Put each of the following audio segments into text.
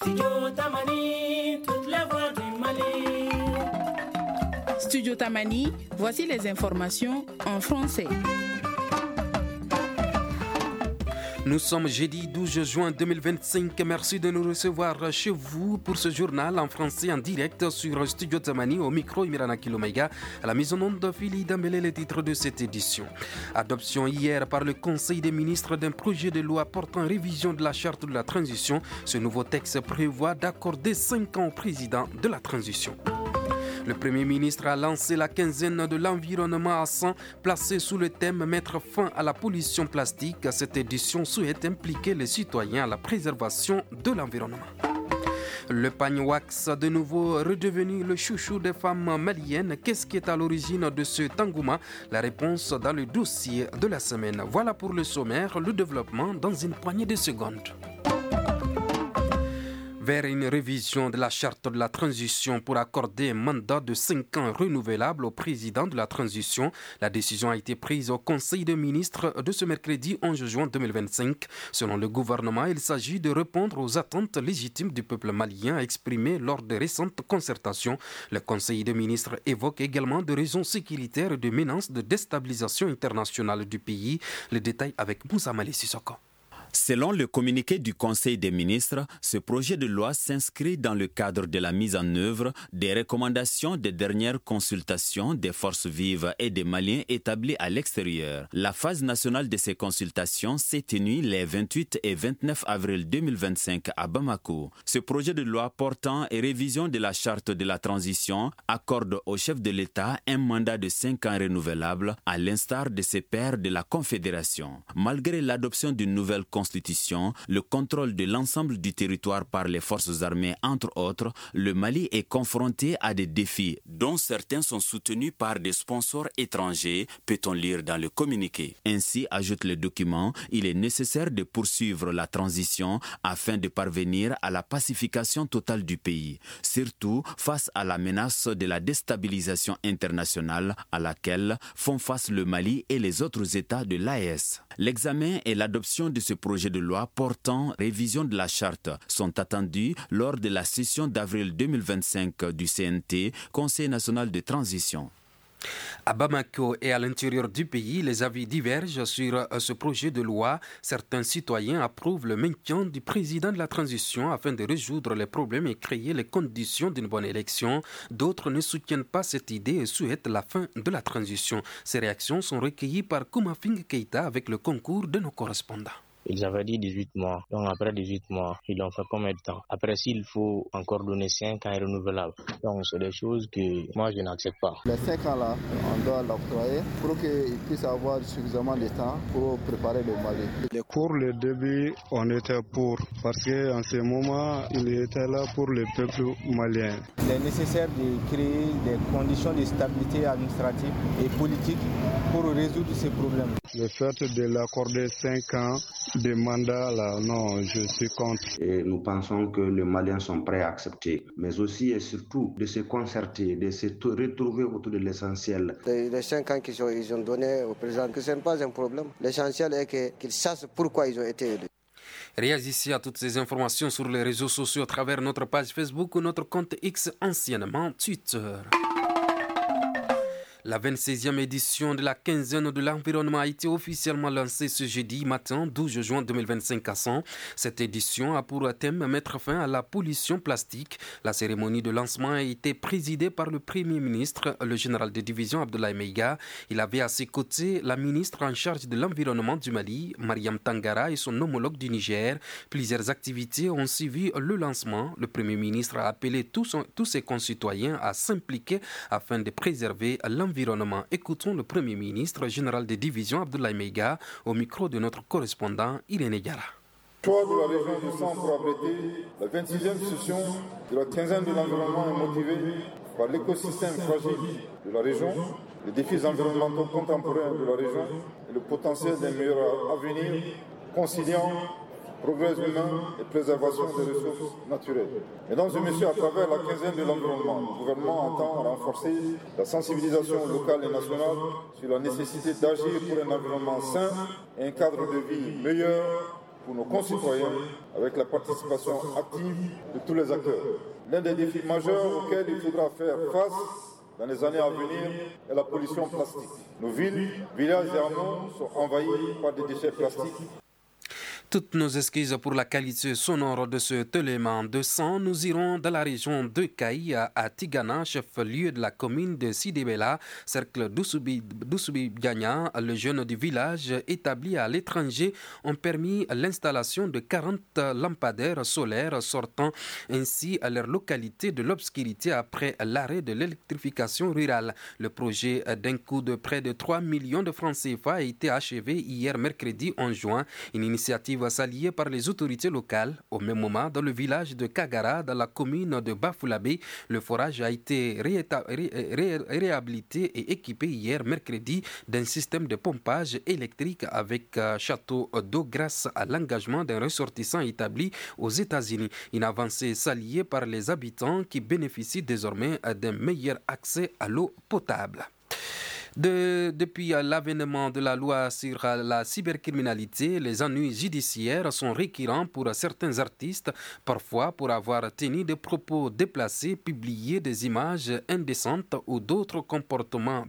Studio Tamani, toutes les voix du Mali. Studio Tamani, voici les informations en français. Nous sommes jeudi 12 juin 2025. Merci de nous recevoir chez vous pour ce journal en français en direct sur Studio Tamani au micro Imirana Kilomega. À la mise en onde de Philly Dambélé, les titres de cette édition. Adoption hier par le Conseil des ministres d'un projet de loi portant révision de la charte de la transition. Ce nouveau texte prévoit d'accorder 5 ans au président de la transition. Le Premier ministre a lancé la quinzaine de l'environnement à 100, placée sous le thème « Mettre fin à la pollution plastique ». Cette édition souhaite impliquer les citoyens à la préservation de l'environnement. Le pagne wax, de nouveau redevenu le chouchou des femmes maliennes. Qu'est-ce qui est à l'origine de ce tangouma? La réponse dans le dossier de la semaine. Voilà pour le sommaire, le développement dans une poignée de secondes. Vers une révision de la charte de la transition pour accorder un mandat de 5 ans renouvelable au président de la transition. La décision a été prise au Conseil des ministres de ce mercredi 11 juin 2025. Selon le gouvernement, il s'agit de répondre aux attentes légitimes du peuple malien exprimées lors des récentes concertations. Le Conseil des ministres évoque également des raisons sécuritaires et de menaces de déstabilisation internationale du pays. Les détails avec Moussa Mali Sissoko. Selon le communiqué du Conseil des ministres, ce projet de loi s'inscrit dans le cadre de la mise en œuvre des recommandations des dernières consultations des forces vives et des Maliens établis à l'extérieur. La phase nationale de ces consultations s'est tenue les 28 et 29 avril 2025 à Bamako. Ce projet de loi portant et révision de la charte de la transition accorde au chef de l'État un mandat de 5 ans renouvelable, à l'instar de ses pairs de la Confédération. Malgré l'adoption d'une nouvelle constitution, le contrôle de l'ensemble du territoire par les forces armées, entre autres, le Mali est confronté à des défis dont certains sont soutenus par des sponsors étrangers, peut-on lire dans le communiqué. Ainsi, ajoute le document, il est nécessaire de poursuivre la transition afin de parvenir à la pacification totale du pays, surtout face à la menace de la déstabilisation internationale à laquelle font face le Mali et les autres États de l'AES. L'examen et l'adoption de ce projet de loi portant révision de la charte sont attendus lors de la session d'avril 2025 du CNT, Conseil national de transition. À Bamako et à l'intérieur du pays, les avis divergent sur ce projet de loi. Certains citoyens approuvent le maintien du président de la transition afin de résoudre les problèmes et créer les conditions d'une bonne élection. D'autres ne soutiennent pas cette idée et souhaitent la fin de la transition. Ces réactions sont recueillies par Koumafing Keïta avec le concours de nos correspondants. Ils avaient dit 18 mois. Donc après 18 mois, ils l'ont fait combien de temps? Après, s'il faut encore donner 5 ans renouvelables. Donc c'est des choses que moi je n'accepte pas. Les 5 ans là, on doit l'octroyer pour qu'ils puissent avoir suffisamment de temps pour préparer le Mali. Pour le début, on était pour. Parce qu'en ce moment, il était là pour le peuple malien. Il est nécessaire de créer des conditions de stabilité administrative et politique pour résoudre ces problèmes. Le fait de l'accorder 5 ans de mandat, là, non, je suis contre. Et nous pensons que les Maliens sont prêts à accepter, mais aussi et surtout de se concerter, de se retrouver autour de l'essentiel. Les 5 ans qu'ils ont donnés au président, que ce n'est pas un problème. L'essentiel est qu'ils sachent pourquoi ils ont été élus. Réagissez à toutes ces informations sur les réseaux sociaux à travers notre page Facebook ou notre compte X, anciennement Twitter. La 26e édition de la quinzaine de l'environnement a été officiellement lancée ce jeudi matin 12 juin 2025 à 100. Cette édition a pour thème mettre fin à la pollution plastique. La cérémonie de lancement a été présidée par le Premier ministre, le général de division Abdoulaye Meiga. Il avait à ses côtés la ministre en charge de l'environnement du Mali, Mariam Tangara, et son homologue du Niger. Plusieurs activités ont suivi le lancement. Le Premier ministre a appelé tous ses concitoyens à s'impliquer afin de préserver l'environnement. Écoutons le Premier ministre, général de division Abdoulaye Meiga, au micro de notre correspondant Irénée Diarra. Choix de la région du Centre pour abriter la 26e session de la quinzaine de l'environnement est motivé par l'écosystème fragile de la région, les défis environnementaux contemporains de la région et le potentiel d'un meilleur avenir conciliant progrès humain et préservation des ressources naturelles. Mesdames et messieurs, à travers la quinzaine de l'environnement, le gouvernement entend renforcer la sensibilisation locale et nationale sur la nécessité d'agir pour un environnement sain et un cadre de vie meilleur pour nos concitoyens avec la participation active de tous les acteurs. L'un des défis majeurs auxquels il faudra faire face dans les années à venir est la pollution plastique. Nos villes, villages et hameaux sont envahis par des déchets plastiques. Toutes nos excuses pour la qualité sonore de cet élément de son. Nous irons dans la région de Caï, à Tigana, chef-lieu de la commune de Sidibella, cercle d'Oussoubi-Biagna. Les jeunes du village établis à l'étranger ont permis l'installation de 40 lampadaires solaires, sortant ainsi à leur localité de l'obscurité après l'arrêt de l'électrification rurale. Le projet d'un coût de près de 3 millions de francs CFA a été achevé hier mercredi 11 juin. Une initiative saluée par les autorités locales. Au même moment, dans le village de Kagara, dans la commune de Bafulabé, le forage a été réhabilité et équipé hier mercredi d'un système de pompage électrique avec château d'eau grâce à l'engagement d'un ressortissant établi aux États-Unis. Une avancée saluée par les habitants qui bénéficient désormais d'un meilleur accès à l'eau potable. Depuis l'avènement de la loi sur la cybercriminalité, les ennuis judiciaires sont récurrents pour certains artistes, parfois pour avoir tenu des propos déplacés, publié des images indécentes ou d'autres comportements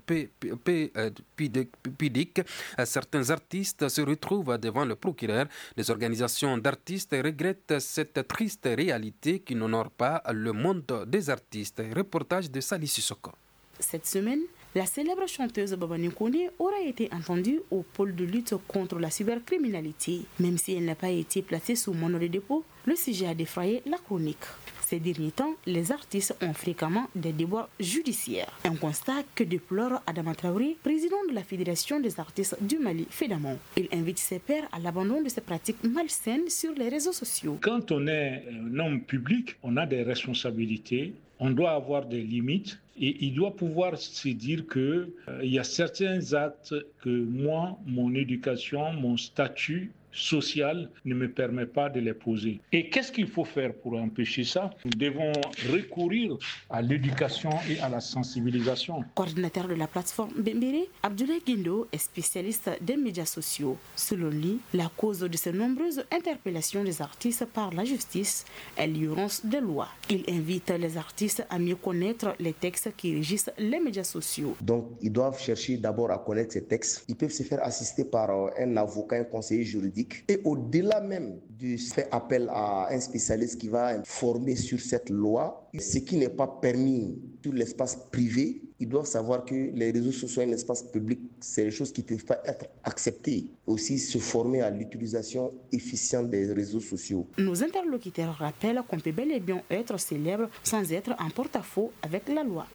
pudiques. Certains artistes se retrouvent devant le procureur. Les organisations d'artistes regrettent cette triste réalité qui n'honore pas le monde des artistes. Reportage de Sali Sissoko. Cette semaine, la célèbre chanteuse Baba Nkone aura été entendue au pôle de lutte contre la cybercriminalité. Même si elle n'a pas été placée sous mandat de dépôt, le sujet a défrayé la chronique. Ces derniers temps, les artistes ont fréquemment des déboires judiciaires. Un constat que déplore Adama Traoré, président de la Fédération des artistes du Mali, FEDAMO. Il invite ses pairs à l'abandon de ces pratiques malsaines sur les réseaux sociaux. Quand on est un homme public, on a des responsabilités, on doit avoir des limites. Et il doit pouvoir se dire qu'il y a certains actes que moi, mon éducation, mon statut social ne me permet pas de les poser. Et qu'est-ce qu'il faut faire pour empêcher ça? Nous devons recourir à l'éducation et à la sensibilisation. Coordinateur de la plateforme Bembere, Abdoulaye Guindo est spécialiste des médias sociaux. Selon lui, la cause de ces nombreuses interpellations des artistes par la justice est l'ignorance des lois. Il invite les artistes à mieux connaître les textes qui régissent les médias sociaux. Donc, ils doivent chercher d'abord à connaître ces textes. Ils peuvent se faire assister par un avocat, un conseiller juridique. Et au-delà même de faire appel à un spécialiste qui va informer sur cette loi, ce qui n'est pas permis sur l'espace privé, ils doivent savoir que les réseaux sociaux et l'espace public, c'est des choses qui ne peuvent pas être acceptées. Aussi se former à l'utilisation efficiente des réseaux sociaux. Nos interlocuteurs rappellent qu'on peut bel et bien être célèbre sans être en porte-à-faux avec la loi.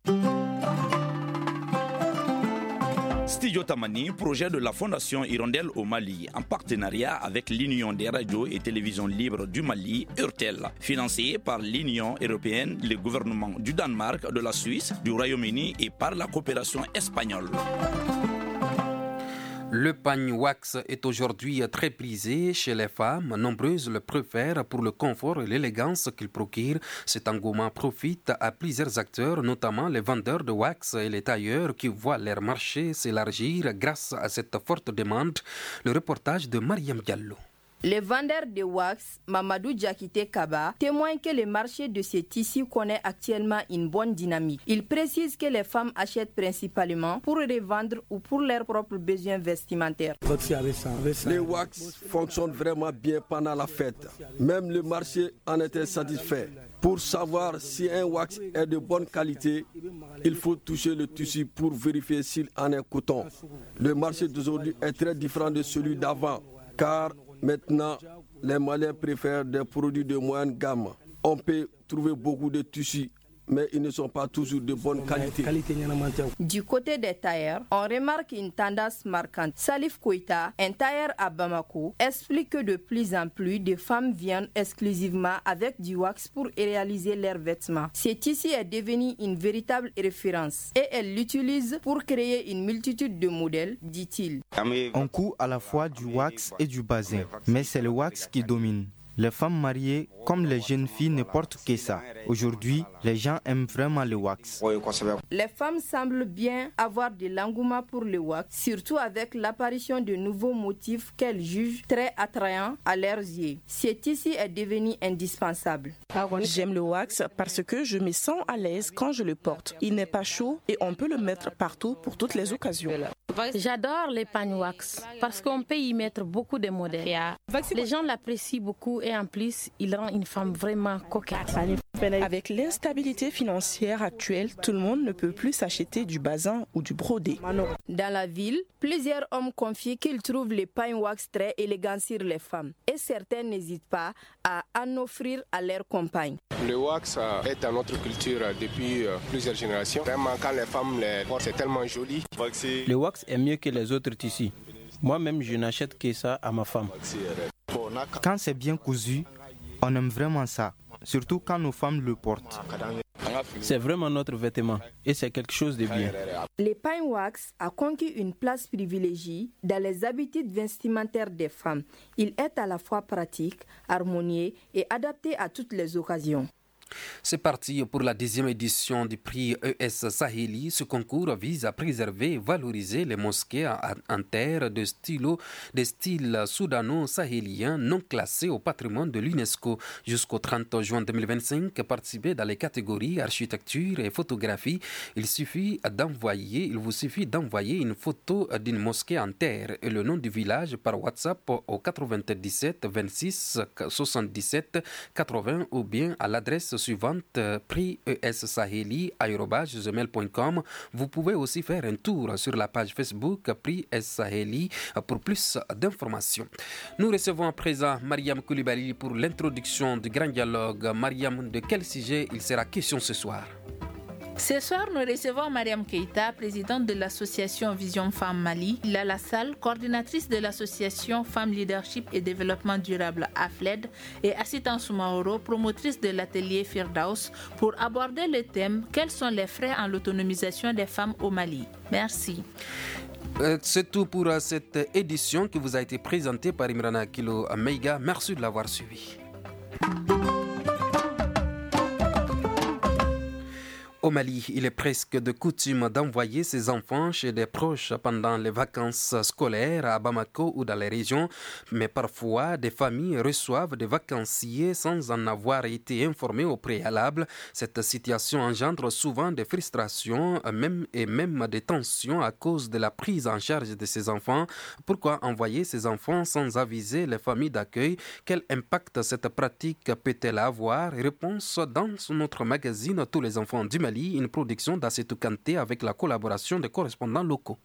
Studio Tamani, projet de la Fondation Hirondelle au Mali, en partenariat avec l'Union des radios et télévisions libres du Mali, URTEL, financé par l'Union européenne, le gouvernement du Danemark, de la Suisse, du Royaume-Uni et par la coopération espagnole. Le pagne wax est aujourd'hui très prisé chez les femmes. Nombreuses le préfèrent pour le confort et l'élégance qu'il procure. Cet engouement profite à plusieurs acteurs, notamment les vendeurs de wax et les tailleurs qui voient leur marché s'élargir grâce à cette forte demande. Le reportage de Mariam Diallo. Les vendeurs de wax, Mamadou Diakité Kaba, témoignent que le marché de ces tissus connaît actuellement une bonne dynamique. Il précise que les femmes achètent principalement pour revendre ou pour leurs propres besoins vestimentaires. Les wax fonctionnent vraiment bien pendant la fête. Même le marché en était satisfait. Pour savoir si un wax est de bonne qualité, il faut toucher le tissu pour vérifier s'il en est coton. Le marché d'aujourd'hui est très différent de celui d'avant, car maintenant, les Maliens préfèrent des produits de moyenne gamme. On peut trouver beaucoup de tissus, mais ils ne sont pas toujours de bonne qualité. Du côté des tailleurs, on remarque une tendance marquante. Salif Koïta, un tailleur à Bamako, explique que de plus en plus de femmes viennent exclusivement avec du wax pour réaliser leurs vêtements. Ce tissu est devenu une véritable référence et elle l'utilise pour créer une multitude de modèles, dit-il. On coud à la fois du wax et du bazin, mais c'est le wax qui domine. Les femmes mariées, comme les jeunes filles, ne portent que ça. Aujourd'hui, les gens aiment vraiment le wax. Les femmes semblent bien avoir de l'engouement pour le wax, surtout avec l'apparition de nouveaux motifs qu'elles jugent très attrayants à leurs yeux. Ce tissu est devenu indispensable. J'aime le wax parce que je me sens à l'aise quand je le porte. Il n'est pas chaud et on peut le mettre partout pour toutes les occasions. J'adore les pagnes wax parce qu'on peut y mettre beaucoup de modèles. Les gens l'apprécient beaucoup et en plus, il rend une femme vraiment coquette. Avec l'instabilité financière actuelle, tout le monde ne peut plus s'acheter du bazin ou du brodé. Dans la ville, plusieurs hommes confient qu'ils trouvent les pagnes wax très élégants sur les femmes et certains n'hésitent pas à en offrir à leurs compagnes. Le wax est dans notre culture depuis plusieurs générations. Vraiment, quand les femmes les portent, c'est tellement joli. Le wax est mieux que les autres tissus. Moi-même, je n'achète que ça à ma femme. Quand c'est bien cousu, on aime vraiment ça, surtout quand nos femmes le portent. C'est vraiment notre vêtement et c'est quelque chose de bien. Les pagnes wax a conquis une place privilégiée dans les habitudes vestimentaires des femmes. Il est à la fois pratique, harmonieux et adapté à toutes les occasions. C'est parti pour la 10e édition du prix ES Saheli. Ce concours vise à préserver et valoriser les mosquées en terre de style soudano-sahélien non classés au patrimoine de l'UNESCO. Jusqu'au 30 juin 2025, participer dans les catégories architecture et photographie. Il vous suffit d'envoyer une photo d'une mosquée en terre et le nom du village par WhatsApp au 97 26 77 80 ou bien à l'adresse suivante prix ES-Saheli@gmail.com. Vous pouvez aussi faire un tour sur la page Facebook prix ES Saheli pour plus d'informations. Nous recevons à présent Mariam Koulibaly pour l'introduction du grand dialogue. Mariam, de quel sujet il sera question ce soir? Ce soir, nous recevons Mariam Keïta, présidente de l'association Vision Femmes Mali, Lala Sall, coordinatrice de l'association Femmes Leadership et Développement Durable AFLED, et Assita Soumaoro, promotrice de l'atelier Firdaus, pour aborder le thème « Quels sont les freins en l'autonomisation des femmes au Mali ?» Merci. C'est tout pour cette édition qui vous a été présentée par Imrana Kilo Meiga. Merci de l'avoir suivi. Au Mali, il est presque de coutume d'envoyer ses enfants chez des proches pendant les vacances scolaires à Bamako ou dans les régions, mais parfois des familles reçoivent des vacanciers sans en avoir été informés au préalable. Cette situation engendre souvent des frustrations et même des tensions à cause de la prise en charge de ces enfants. Pourquoi envoyer ces enfants sans aviser les familles d'accueil? Quel impact cette pratique peut-elle avoir? Réponse dans notre magazine Tous les enfants du Mali, une production d'Assetou Kanté avec la collaboration des correspondants locaux.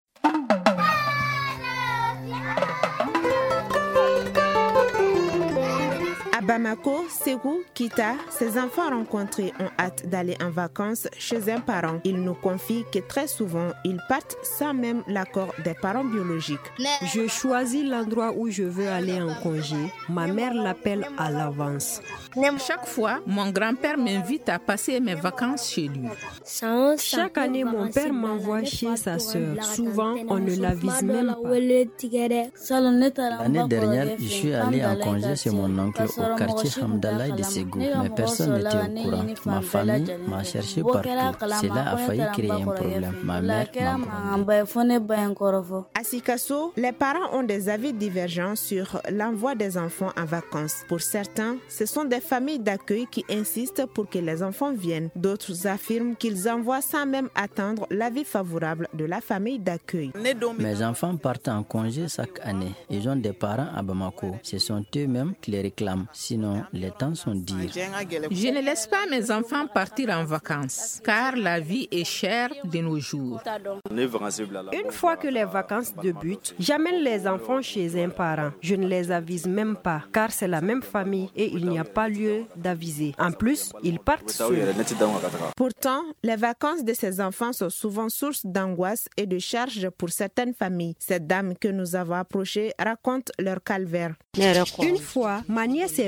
À Bamako, Ségou, Kita, ses enfants rencontrés ont hâte d'aller en vacances chez un parent. Ils nous confient que très souvent, ils partent sans même l'accord des parents biologiques. Je choisis l'endroit où je veux aller en congé. Ma mère l'appelle à l'avance. Chaque fois, mon grand-père m'invite à passer mes vacances chez lui. Chaque année, mon père m'envoie chez sa sœur. Souvent, on ne l'avise même pas. L'année dernière, je suis allé en congé chez mon oncle au quartier Hamdallah de Ségou, mais personne n'était au courant. Ma famille m'a cherché partout. Cela a failli créer un problème. Ma mère m'a À Sikasso, les parents ont des avis divergents sur l'envoi des enfants en vacances. Pour certains, ce sont des familles d'accueil qui insistent pour que les enfants viennent. D'autres affirment qu'ils envoient sans même attendre l'avis favorable de la famille d'accueil. Mes enfants partent en congé chaque année. Ils ont des parents à Bamako. Ce sont eux-mêmes qui les réclament. Sinon, les temps sont durs. Je ne laisse pas mes enfants partir en vacances, car la vie est chère de nos jours. Une fois que les vacances débutent, j'amène les enfants chez un parent. Je ne les avise même pas, car c'est la même famille et il n'y a pas lieu d'aviser. En plus, ils partent seuls. Pourtant, les vacances de ces enfants sont souvent source d'angoisse et de charges pour certaines familles. Cette dame que nous avons approchée raconte leur calvaire. Une fois, ma nièce est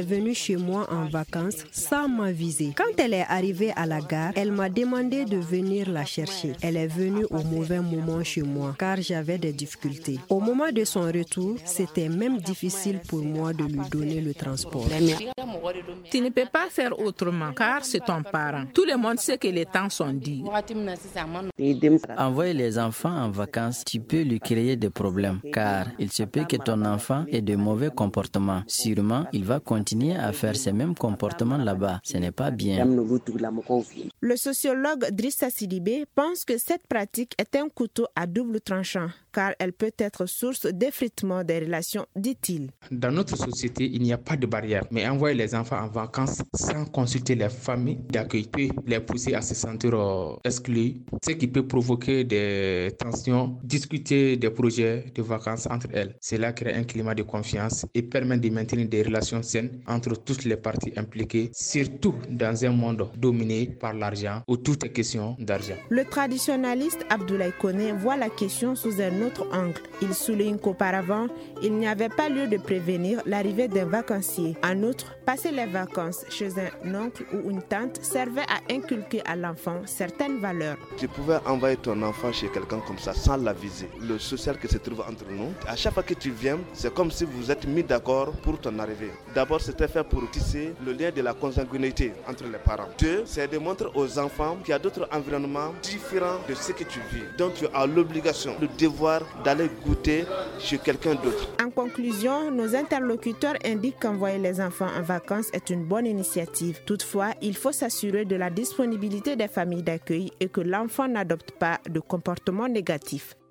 venue chez moi en vacances sans m'aviser. Quand elle est arrivée à la gare, elle m'a demandé de venir la chercher. Elle est venue au mauvais moment chez moi car j'avais des difficultés. Au moment de son retour, c'était même difficile pour moi de lui donner le transport. Tu ne peux pas faire autrement car c'est ton parent. Tout le monde sait que les temps sont durs. Envoyer les enfants en vacances, tu peux lui créer des problèmes car il se peut que ton enfant ait de mauvais comportements. Sûrement, il va continuer à faire ces mêmes comportements là-bas. Ce n'est pas bien. Le sociologue Drissa Sidibé pense que cette pratique est un couteau à double tranchant car elle peut être source d'effritement des relations, dit-il. Dans notre société, il n'y a pas de barrière, mais envoyer les enfants en vacances sans consulter les familles d'accueil peut les pousser à se sentir exclus, ce qui peut provoquer des tensions, discuter des projets de vacances entre elles. Cela crée un climat de confiance et permet de maintenir des relations saines entre toutes les parties impliquées, surtout dans un monde dominé par l'argent où tout est question d'argent. Le traditionnaliste Abdoulaye Koné voit la question sous un autre angle. Il souligne qu'auparavant, il n'y avait pas lieu de prévenir l'arrivée d'un vacancier. En outre, passer les vacances chez un oncle ou une tante servait à inculquer à l'enfant certaines valeurs. Tu pouvais envoyer ton enfant chez quelqu'un comme ça sans l'aviser. Le social qui se trouve entre nous, à chaque fois que tu viens, c'est comme si vous êtes mis d'accord pour ton arrivée. D'abord, c'était fait pour tisser le lien de la consanguinité entre les parents. Deux, c'est de montrer aux enfants qu'il y a d'autres environnements différents de ce que tu vis. Donc, tu as l'obligation, le devoir d'aller goûter chez quelqu'un d'autre. En conclusion, nos interlocuteurs indiquent qu'envoyer les enfants en vacances est une bonne initiative. Toutefois, il faut s'assurer de la disponibilité des familles d'accueil et que l'enfant n'adopte pas de comportement négatif.